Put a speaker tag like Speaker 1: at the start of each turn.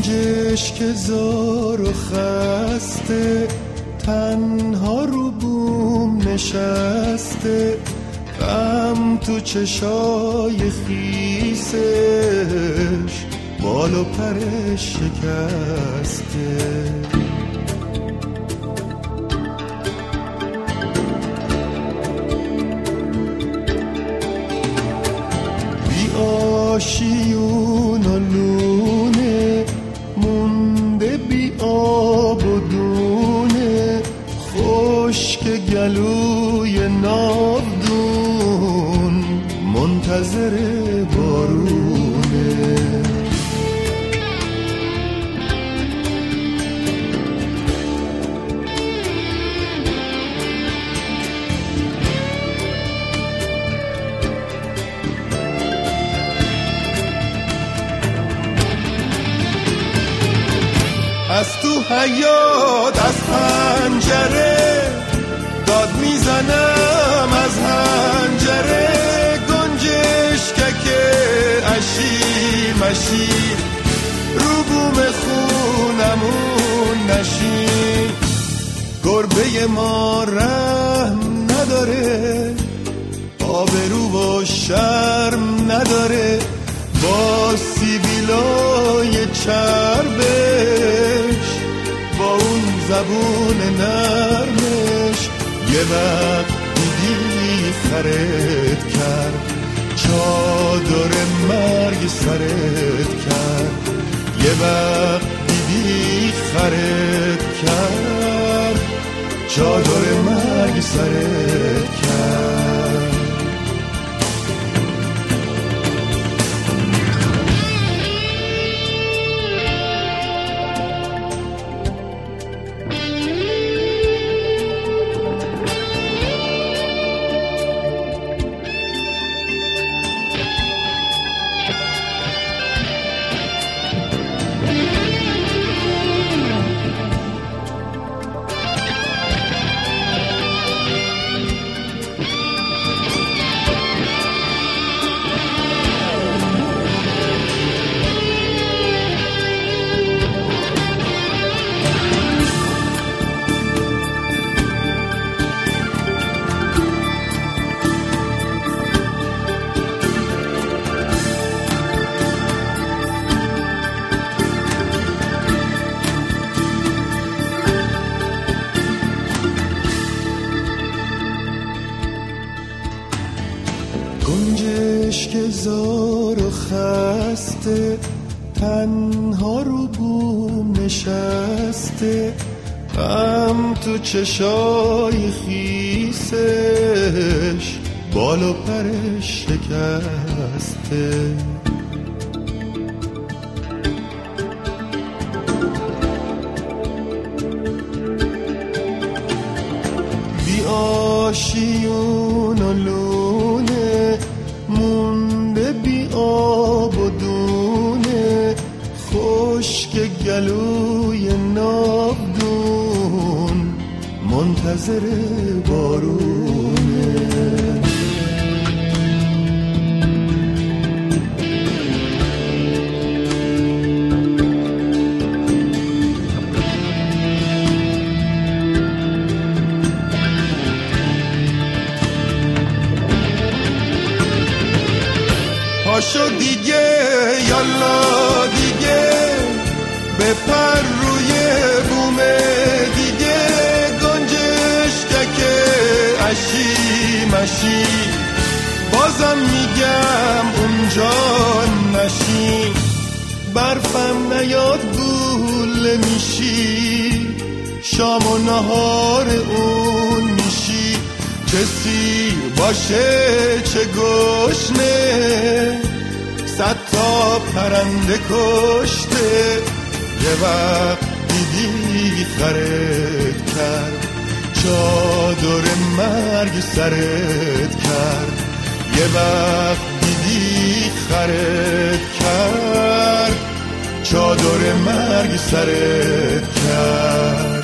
Speaker 1: گنجش که زار و خسته، تنها رو بوم نشسته، غم تو چشای خیسش، بال و پرش شکسته. بی آشیون و لونه، مونده بی آب و دونه، خشک گلوی ناودون، منتظر بارونه. از تو حیاط از پنجره داد میزنم، از هنجره گنجش که اشی مشی، رو بوم خونمون نشین. گربه ما رحم نداره، آبرو و شرم نداره، با سیبیلای چربش، با اون زبون نرمش، یه وقت دیدی خرت کرد، چادر مرگ سرت کرد. یه وقت دیدی خرت کرد، چادر مرگ سرت کرد. گنجش که زار و خسته، تنها رو بوم نشسته، غم تو چشای خیسش، بال و پرش شکسته. بی آشیون و لونه، مونده بی آب و دونه، خشک گلوی ناودون، منتظر بارونه. پاشو دیگه، یالا دیگه، بپر روی بوم دیگه، گنجش که اشی مشی، بازم میگم اونجا نشین. برفم نیاد گول میشی، شام و نهار اون میشی، چه سیر باشه چه گشنه، 100 تا پرنده کشته. یه وقت دیدی خرت کرد، چادر مرگ سرت کرد. یه وقت دیدی خرت کرد، چادر مرگ سرت کرد.